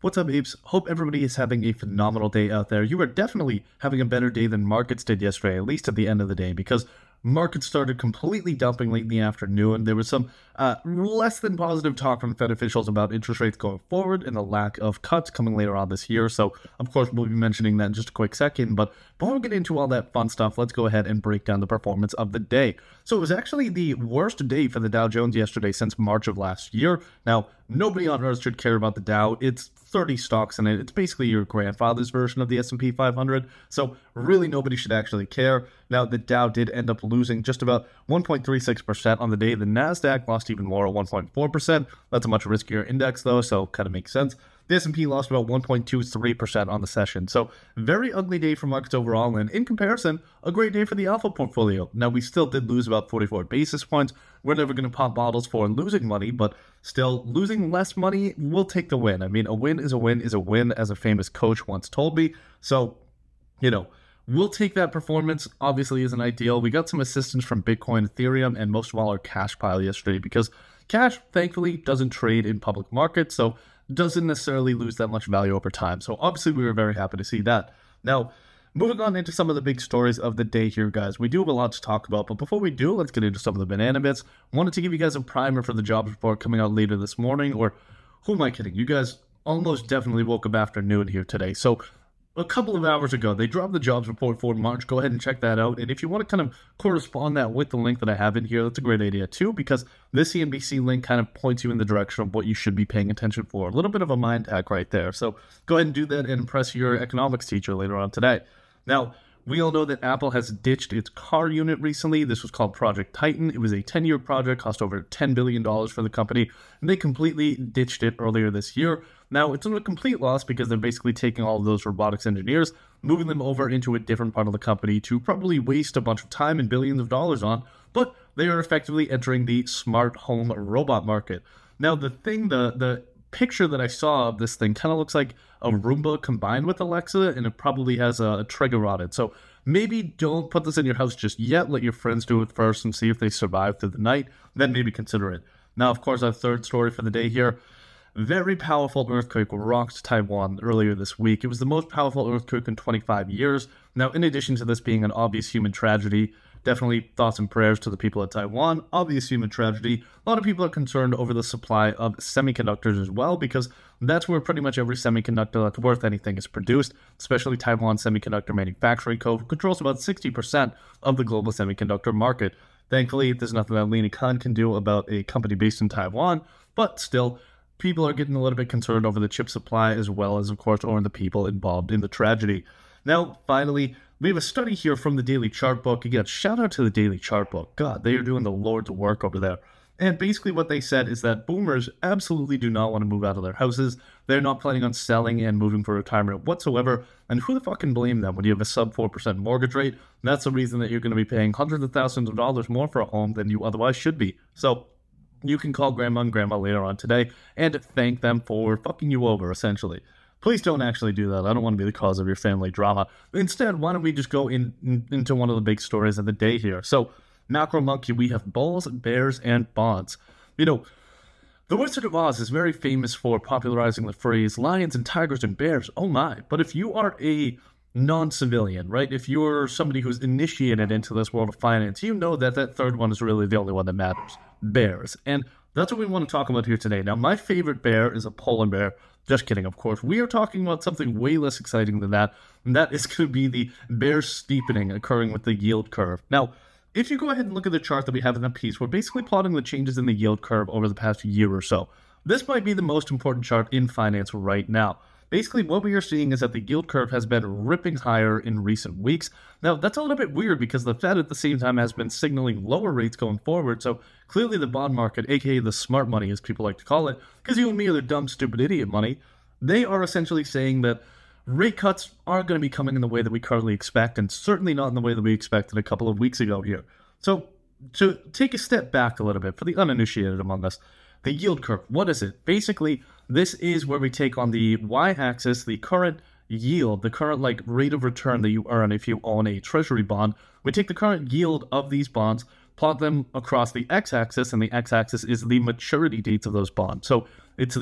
What's up, apes? Hope everybody is having a phenomenal day out there. You are definitely having a better day than markets did yesterday, at least at the end of the day, because markets started completely dumping late in the afternoon. There was some less than positive talk from Fed officials about interest rates going forward and the lack of cuts coming later on this year. So, of course, we'll be mentioning that in just a quick second. But before we get into all that fun stuff, let's go ahead and break down the performance of the day. So it was actually the worst day for the Dow Jones yesterday since March of last year. Now, nobody on earth should care about the Dow. It's 30 stocks in it. It's basically your grandfather's version of the S&P 500. So really nobody should actually care. Now, the Dow did end up losing just about 1.36% on the day. The NASDAQ lost even more at 1.4%. That's a much riskier index though, so kind of makes sense. The S&P lost about 1.23% on the session. So very ugly day for markets overall, and in comparison, a great day for the alpha portfolio. Now, we still did lose about 44 basis points. We're never going to pop bottles for losing money, but still, losing less money will take the win. I mean, a win is a win is a win, as a famous coach once told me. So, we'll take that performance. Obviously isn't ideal. We got some assistance from Bitcoin, Ethereum, and most of all our cash pile yesterday, because cash, thankfully, doesn't trade in public markets, so doesn't necessarily lose that much value over time. So obviously we were very happy to see that. Now, moving on into some of the big stories of the day here, guys. We do have a lot to talk about, but before we do, let's get into some of the banana bits. Wanted to give you guys a primer for the jobs report coming out later this morning, or who am I kidding? You guys almost definitely woke up after noon here today. So a couple of hours ago, they dropped the jobs report for March. Go ahead and check that out. And if you want to kind of correspond that with the link that I have in here, that's a great idea too, because this CNBC link kind of points you in the direction of what you should be paying attention for. A little bit of a mind hack right there. So go ahead and do that and impress your economics teacher later on today. Now, we all know that Apple has ditched its car unit recently. This was called Project Titan. It was a 10-year project, cost over $10 billion for the company, and they completely ditched it earlier this year. Now, it's not a complete loss because they're basically taking all of those robotics engineers, moving them over into a different part of the company to probably waste a bunch of time and billions of dollars on, but they are effectively entering the smart home robot market. Now, the picture that I saw of this thing kind of looks like a Roomba combined with Alexa, and it probably has a trigger on it. So maybe don't put this in your house just yet. Let your friends do it first and see if they survive through the night. Then maybe consider it. Now, of course, our third story for the day here. Very powerful earthquake rocked Taiwan earlier this week. It was the most powerful earthquake in 25 years. Now, in addition to this being an obvious human tragedy, definitely thoughts and prayers to the people of Taiwan. Obvious human tragedy. A lot of people are concerned over the supply of semiconductors as well, because that's where pretty much every semiconductor that's worth anything is produced, especially Taiwan Semiconductor Manufacturing Co. controls about 60% of the global semiconductor market. Thankfully, there's nothing that Lina Khan can do about a company based in Taiwan, but still, people are getting a little bit concerned over the chip supply, as well as, of course, over the people involved in the tragedy. Now, finally, we have a study here from the Daily Chart Book. Again, shout out to the Daily Chart Book. God, they are doing the Lord's work over there. And basically what they said is that boomers absolutely do not want to move out of their houses. They're not planning on selling and moving for retirement whatsoever. And who the fuck can blame them when you have a sub 4% mortgage rate? That's the reason that you're going to be paying hundreds of thousands of dollars more for a home than you otherwise should be. So you can call grandma and grandma later on today and thank them for fucking you over, essentially. Please don't actually do that. I don't want to be the cause of your family drama. Instead, why don't we just go into one of the big stories of the day here? So, Macro Monkey, we have bulls, bears, and bonds. The Wizard of Oz is very famous for popularizing the phrase lions and tigers and bears. Oh my. But if you are a non-civilian, right? If you're somebody who's initiated into this world of finance, you know that that third one is really the only one that matters. Bears. And that's what we want to talk about here today. Now, my favorite bear is a polar bear. Just kidding, of course. We are talking about something way less exciting than that, and that is going to be the bear steepening occurring with the yield curve. Now, if you go ahead and look at the chart that we have in that piece, we're basically plotting the changes in the yield curve over the past year or so. This might be the most important chart in finance right now. Basically, what we are seeing is that the yield curve has been ripping higher in recent weeks. Now, that's a little bit weird because the Fed at the same time has been signaling lower rates going forward. So clearly the bond market, aka the smart money as people like to call it, because you and me are the dumb, stupid idiot money, they are essentially saying that rate cuts aren't going to be coming in the way that we currently expect, and certainly not in the way that we expected a couple of weeks ago here. So to take a step back a little bit for the uninitiated among us, the yield curve, what is it? Basically, this is where we take on the y-axis the current yield, the current rate of return that you earn if you own a treasury bond. We take the current yield of these bonds, plot them across the x-axis, and the x-axis is the maturity dates of those bonds. So it's the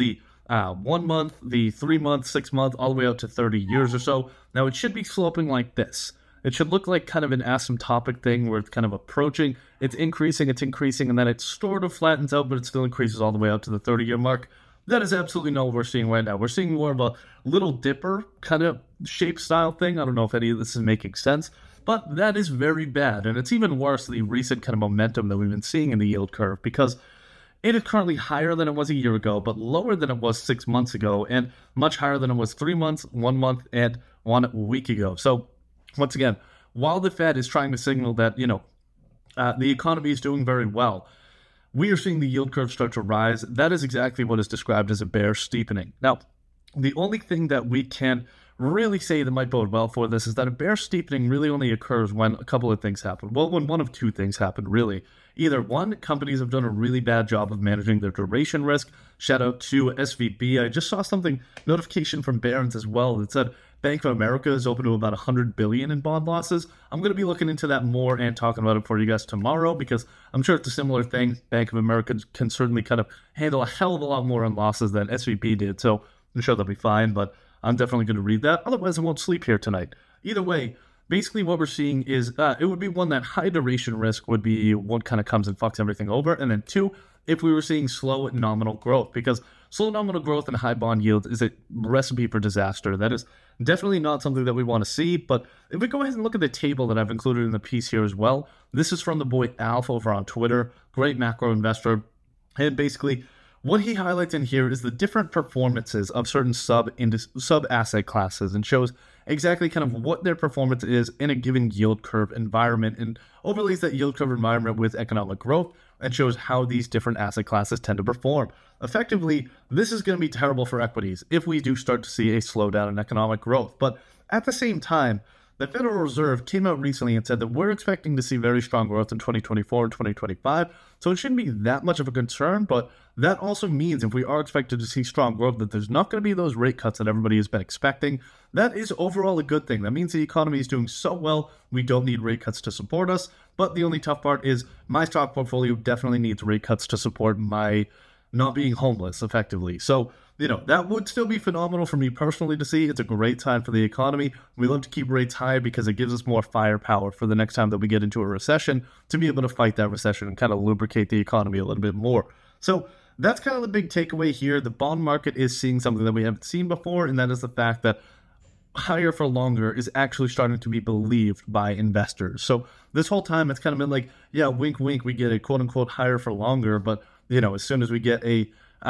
1 month, the 3 month, 6 month, all the way out to 30 years or so. Now, it should be sloping like this. It should look like kind of an asymptotic thing where it's kind of approaching, it's increasing, and then it sort of flattens out, but it still increases all the way out to the 30-year mark. That is absolutely not what we're seeing right now. We're seeing more of a little dipper kind of shape style thing. I don't know if any of this is making sense, but that is very bad. And it's even worse, the recent kind of momentum that we've been seeing in the yield curve, because it is currently higher than it was a year ago, but lower than it was 6 months ago, and much higher than it was 3 months, 1 month, and 1 week ago. So once again, while the Fed is trying to signal that, the economy is doing very well, we are seeing the yield curve start to rise. That is exactly what is described as a bear steepening. Now, the only thing that we can really say that might bode well for this is that a bear steepening really only occurs when a couple of things happen. Well, when one of two things happen, really. Either one, companies have done a really bad job of managing their duration risk. Shout out to SVB. I just saw notification from Barron's as well, that said Bank of America is open to about $100 billion in bond losses. I'm going to be looking into that more and talking about it for you guys tomorrow, because I'm sure it's a similar thing. Bank of America can certainly kind of handle a hell of a lot more in losses than SVB did, so I'm sure they'll be fine, but I'm definitely going to read that. Otherwise, I won't sleep here tonight. Either way, basically what we're seeing is it would be one, that high duration risk would be what kind of comes and fucks everything over, and then two, if we were seeing slow nominal growth, because slow nominal growth and high bond yields is a recipe for disaster. That is definitely not something that we want to see. But if we go ahead and look at the table that I've included in the piece here as well, this is from the boy Alf over on Twitter, great macro investor. And basically, what he highlights in here is the different performances of certain sub-asset classes, and shows exactly kind of what their performance is in a given yield curve environment, and overlays that yield curve environment with economic growth, and shows how these different asset classes tend to perform. Effectively, this is going to be terrible for equities if we do start to see a slowdown in economic growth. But at the same time, the Federal Reserve came out recently and said that we're expecting to see very strong growth in 2024 and 2025, so it shouldn't be that much of a concern, but that also means if we are expected to see strong growth, that there's not going to be those rate cuts that everybody has been expecting. That is overall a good thing. That means the economy is doing so well, we don't need rate cuts to support us, but the only tough part is my stock portfolio definitely needs rate cuts to support my not being homeless, effectively. So, that would still be phenomenal for me personally to see. It's a great time for the economy. We love to keep rates high because it gives us more firepower for the next time that we get into a recession to be able to fight that recession and kind of lubricate the economy a little bit more. So that's kind of the big takeaway here. The bond market is seeing something that we haven't seen before, and that is the fact that higher for longer is actually starting to be believed by investors. So this whole time it's kind of been like, yeah, wink, wink, we get a quote-unquote higher for longer, but, as soon as we get a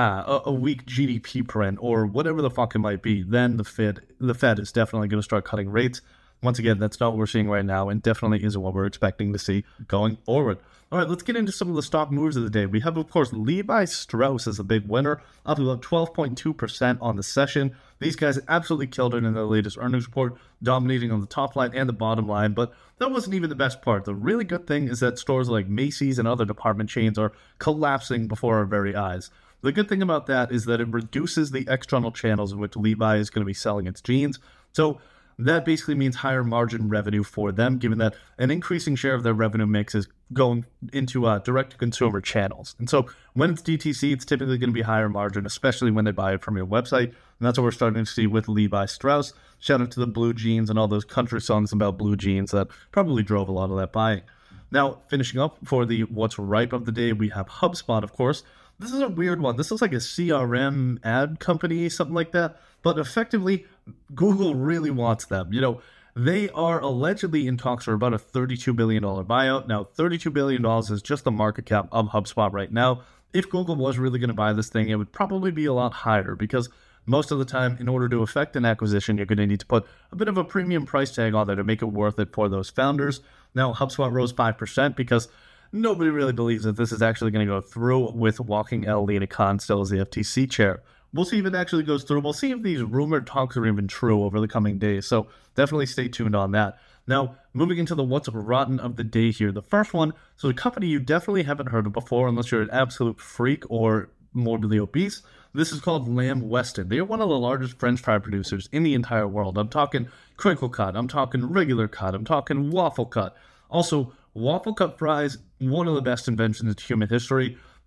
weak GDP print or whatever the fuck it might be, then the Fed is definitely going to start cutting rates. Once again, that's not what we're seeing right now, and definitely isn't what we're expecting to see going forward. All right, let's get into some of the stock moves of the day. We have, of course, Levi Strauss as a big winner, up about 12.2% on the session. These guys absolutely killed it in their latest earnings report, dominating on the top line and the bottom line, but that wasn't even the best part. The really good thing is that stores like Macy's and other department chains are collapsing before our very eyes. The good thing about that is that it reduces the external channels in which Levi is going to be selling its jeans. So that basically means higher margin revenue for them, given that an increasing share of their revenue mix is going into direct-to-consumer channels. And so when it's DTC, it's typically going to be higher margin, especially when they buy it from your website. And that's what we're starting to see with Levi Strauss. Shout out to the blue jeans and all those country songs about blue jeans that probably drove a lot of that buying. Now, finishing up for the What's Ripe of the day, we have HubSpot, of course. This is a weird one. This is like a CRM ad company, something like that. But effectively, Google really wants them. They are allegedly in talks for about a $32 billion buyout. Now, $32 billion is just the market cap of HubSpot right now. If Google was really going to buy this thing, it would probably be a lot higher, because most of the time, in order to effect an acquisition, you're going to need to put a bit of a premium price tag on there to make it worth it for those founders. Now, HubSpot rose 5% because nobody really believes that this is actually going to go through, with walking Lina Khan still as the FTC chair. We'll see if it actually goes through. We'll see if these rumored talks are even true over the coming days. So definitely stay tuned on that. Now, moving into the What's Rotten of the day here. The first one, so a company you definitely haven't heard of before unless you're an absolute freak or morbidly obese. This is called Lamb Weston. They are one of the largest French fry producers in the entire world. I'm talking crinkle cut. I'm talking regular cut. I'm talking waffle cut. Also, waffle cut fries, one of the best inventions in human history.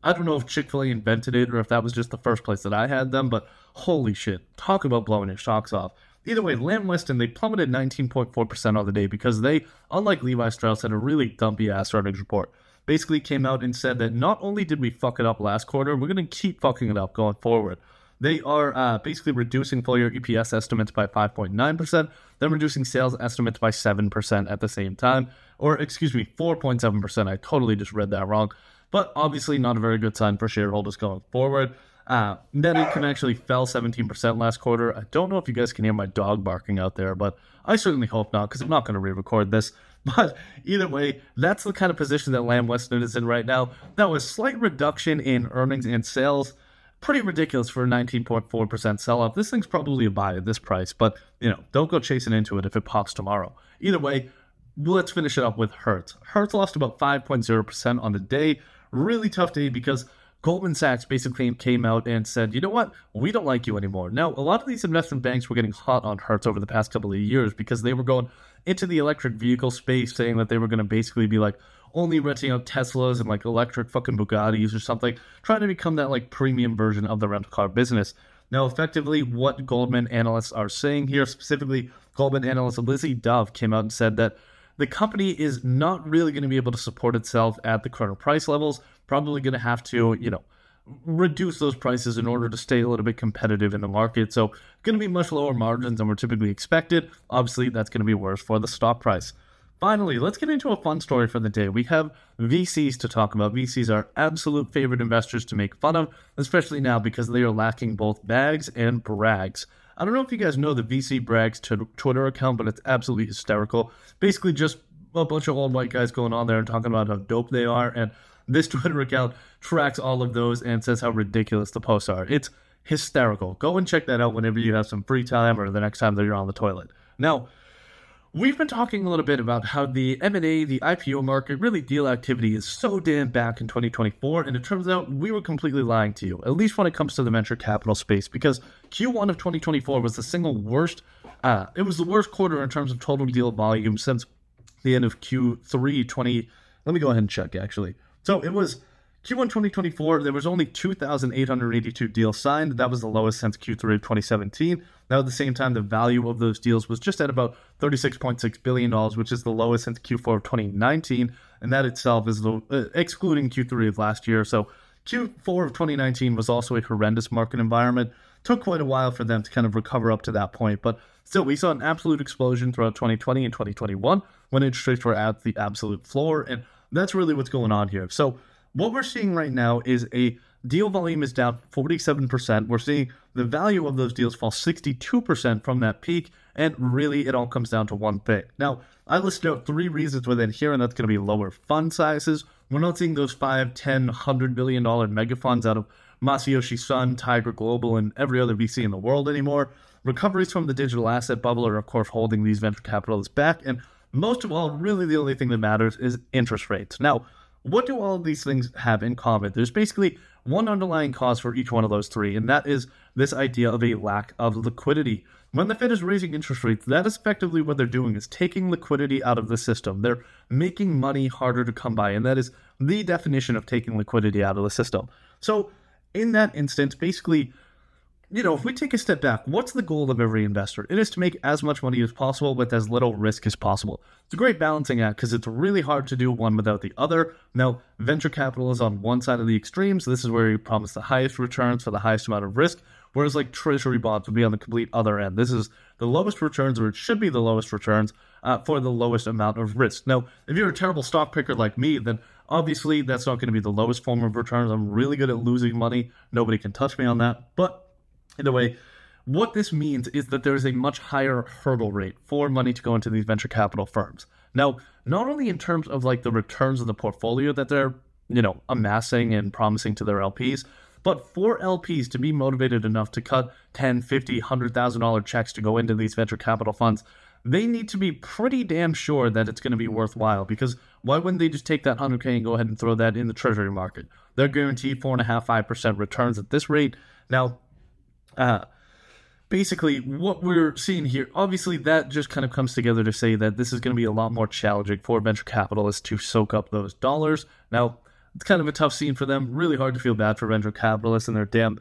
I don't know if Chick-fil-A invented it or if that was just the first place that I had them, but holy shit, talk about blowing your socks off. Either way, Lamb Weston, they plummeted 19.4% on the day because they, unlike Levi Strauss, had a really dumpy-ass earnings report. Basically came out and said that not only did we fuck it up last quarter, we're going to keep fucking it up going forward. They are basically reducing full-year EPS estimates by 5.9%, then reducing sales estimates by 7% at the same time. Or, excuse me, 4.7%. I totally just read that wrong. But obviously not a very good sign for shareholders going forward. Net income actually fell 17% last quarter. I don't know if you guys can hear my dog barking out there, but I certainly hope not, because I'm not going to re-record this. But either way, that's the kind of position that Lamb Weston is in right now. That was slight reduction in earnings and sales. Pretty ridiculous for a 19.4% sell-off. This thing's probably a buy at this price, but, don't go chasing into it if it pops tomorrow. Either way, let's finish it up with Hertz. Hertz lost about 5.0% on the day. Really tough day because Goldman Sachs basically came out and said, you know what, we don't like you anymore. Now, a lot of these investment banks were getting hot on Hertz over the past couple of years because they were going into the electric vehicle space saying that they were going to basically be like only renting out Teslas and like electric fucking Bugattis or something, trying to become that like premium version of the rental car business. Now, effectively, what Goldman analysts are saying here, specifically Goldman analyst Lizzie Dove came out and said that the company is not really going to be able to support itself at the current price levels, probably going to have to, reduce those prices in order to stay a little bit competitive in the market. So going to be much lower margins than were typically expected. Obviously, that's going to be worse for the stock price. Finally, let's get into a fun story for the day. We have VCs to talk about. VCs are absolute favorite investors to make fun of, especially now because they are lacking both bags and brags. I don't know if you guys know the VC Brags Twitter account, but it's absolutely hysterical. Basically just a bunch of old white guys going on there and talking about how dope they are, and this Twitter account tracks all of those and says how ridiculous the posts are. It's hysterical. Go and check that out whenever you have some free time or the next time that you're on the toilet. Now, we've been talking a little bit about how the M&A, the IPO market, really deal activity is so damn back in 2024, and it turns out we were completely lying to you, at least when it comes to the venture capital space, because Q1 of 2024 was the single worst, it was the worst quarter in terms of total deal volume since the end of Q3 20, let me go ahead and check actually. So it was Q1 2024, there was only 2,882 deals signed. That was the lowest since Q3 of 2017. Now, at the same time, the value of those deals was just at about $36.6 billion, which is the lowest since Q4 of 2019. And that itself is excluding Q3 of last year. So Q4 of 2019 was also a horrendous market environment. Took quite a while for them to kind of recover up to that point. But still, we saw an absolute explosion throughout 2020 and 2021 when interest rates were at the absolute floor. And that's really what's going on here. So what we're seeing right now is a deal volume is down 47%. We're seeing the value of those deals fall 62% from that peak. And really, it all comes down to one thing. Now, I listed out 3 reasons within here, and that's going to be lower fund sizes. We're not seeing those $5, $10, $100 billion mega funds out of Masayoshi Son, Tiger Global, and every other VC in the world anymore. Recoveries from the digital asset bubble are, of course, holding these venture capitalists back. And most of all, really the only thing that matters is interest rates. Now, what do all of these things have in common? There's basically one underlying cause for each one of those 3, and that is this idea of a lack of liquidity. When the Fed is raising interest rates, that is effectively what they're doing, is taking liquidity out of the system. They're making money harder to come by, and that is the definition of taking liquidity out of the system. So in that instance, basically, if we take a step back, what's the goal of every investor? It is to make as much money as possible with as little risk as possible. It's a great balancing act because it's really hard to do one without the other. Now, venture capital is on one side of the extremes. This is where you promise the highest returns for the highest amount of risk, whereas like treasury bonds would be on the complete other end. This is the lowest returns, or it should be the lowest returns for the lowest amount of risk. Now, if you're a terrible stock picker like me, then obviously that's not going to be the lowest form of returns. I'm really good at losing money. Nobody can touch me on that. But in a way, what this means is that there is a much higher hurdle rate for money to go into these venture capital firms. Now, not only in terms of like the returns of the portfolio that they're, amassing and promising to their LPs, but for LPs to be motivated enough to cut $10, $50, $100,000 checks to go into these venture capital funds, they need to be pretty damn sure that it's going to be worthwhile, because why wouldn't they just take that 100K and go ahead and throw that in the treasury market? They're guaranteed 4.5%, 5% returns at this rate. Now, basically what we're seeing here, obviously that just kind of comes together to say that this is going to be a lot more challenging for venture capitalists to soak up those dollars. Now, It's kind of a tough scene for them. Really hard to feel bad for venture capitalists and their damn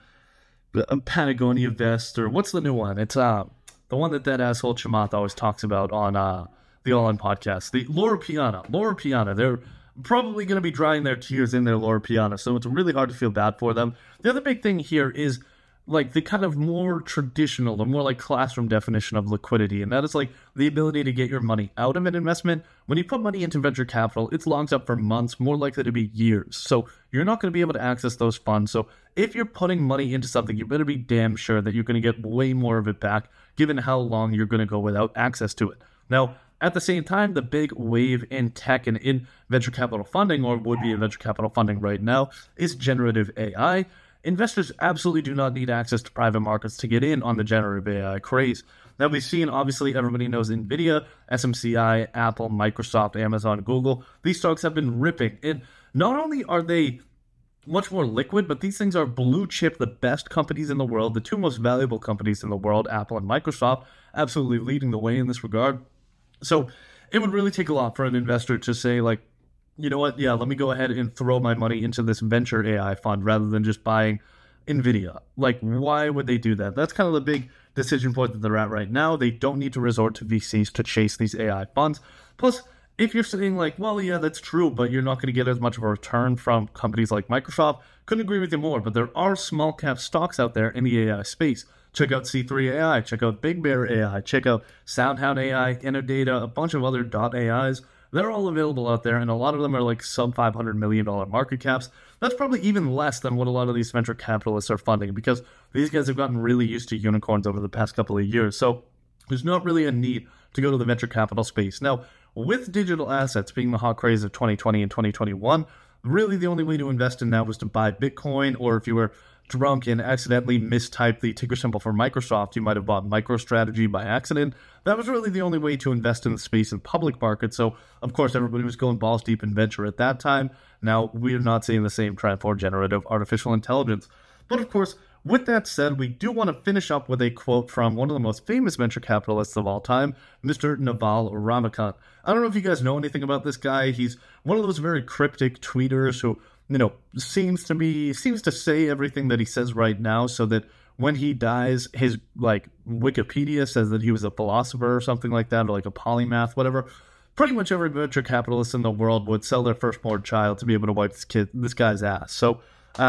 Patagonia vest, or what's the new one? It's the one that asshole Chamath always talks about on the All In podcast. The Loro Piana. They're probably going to be drying their tears in their Loro Piana, so it's really hard to feel bad for them. The other big thing here is like the kind of more traditional, the more like classroom definition of liquidity, and that is like the ability to get your money out of an investment. When you put money into venture capital, it's locked up for months, more likely to be years. So you're not going to be able to access those funds. So if you're putting money into something, you better be damn sure that you're going to get way more of it back, given how long you're going to go without access to it. Now, at the same time, the big wave in tech and in venture capital funding, or would be in venture capital funding right now, is generative AI. Investors absolutely do not need access to private markets to get in on the generative AI craze. Now, we've seen, obviously, everybody knows NVIDIA, SMCI, Apple, Microsoft, Amazon, Google. These stocks have been ripping. And not only are they much more liquid, but these things are blue chip, the best companies in the world, the two most valuable companies in the world, Apple and Microsoft, absolutely leading the way in this regard. So it would really take a lot for an investor to say, like, you know what, yeah, let me go ahead and throw my money into this venture AI fund rather than just buying NVIDIA. Like, why would they do that? That's kind of the big decision point that they're at right now. They don't need to resort to VCs to chase these AI funds. Plus, if you're saying like, well, yeah, that's true, but you're not going to get as much of a return from companies like Microsoft, couldn't agree with you more. But there are small cap stocks out there in the AI space. Check out C3 AI, check out Big Bear AI, check out SoundHound AI, Innodata, a bunch of other .AIs. They're all available out there, and a lot of them are like sub $500 million market caps. That's probably even less than what a lot of these venture capitalists are funding, because these guys have gotten really used to unicorns over the past couple of years. So there's not really a need to go to the venture capital space. Now, with digital assets being the hot craze of 2020 and 2021, really the only way to invest in that was to buy Bitcoin, or if you were drunk and accidentally mistyped the ticker symbol for Microsoft, you might have bought MicroStrategy by accident. That was really the only way to invest in the space in public markets. So, of course, everybody was going balls deep in venture at that time. Now, we are not seeing the same trend for generative artificial intelligence. But, of course, with that said, we do want to finish up with a quote from one of the most famous venture capitalists of all time, Mr. Naval Ravikant. I don't know if you guys know anything about this guy. He's one of those very cryptic tweeters who, you know, seems to say everything that he says right now, so that when he dies, his like Wikipedia says that he was a philosopher or something like that, or like a polymath, whatever. Pretty much every venture capitalist in the world would sell their firstborn child to be able to wipe this guy's ass. So,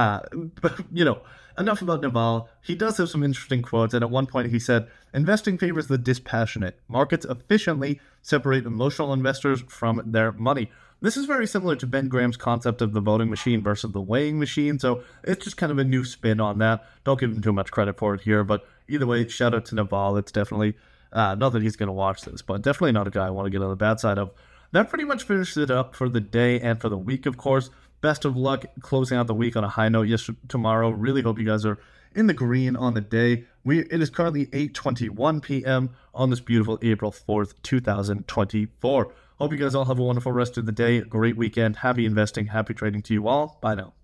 you know, enough about Naval. He does have some interesting quotes, and at one point he said, "Investing favors the dispassionate. Markets efficiently separate emotional investors from their money." This is very similar to Ben Graham's concept of the voting machine versus the weighing machine, so it's just kind of a new spin on that. Don't give him too much credit for it here, but either way, shout out to Naval. It's definitely, not that he's going to watch this, but definitely not a guy I want to get on the bad side of. That pretty much finishes it up for the day and for the week, of course. Best of luck closing out the week on a high note tomorrow. Really hope you guys are in the green on the day. It is currently 8:21 p.m. on this beautiful April 4th, 2024. Hope you guys all have a wonderful rest of the day, great weekend, happy investing, happy trading to you all. Bye now.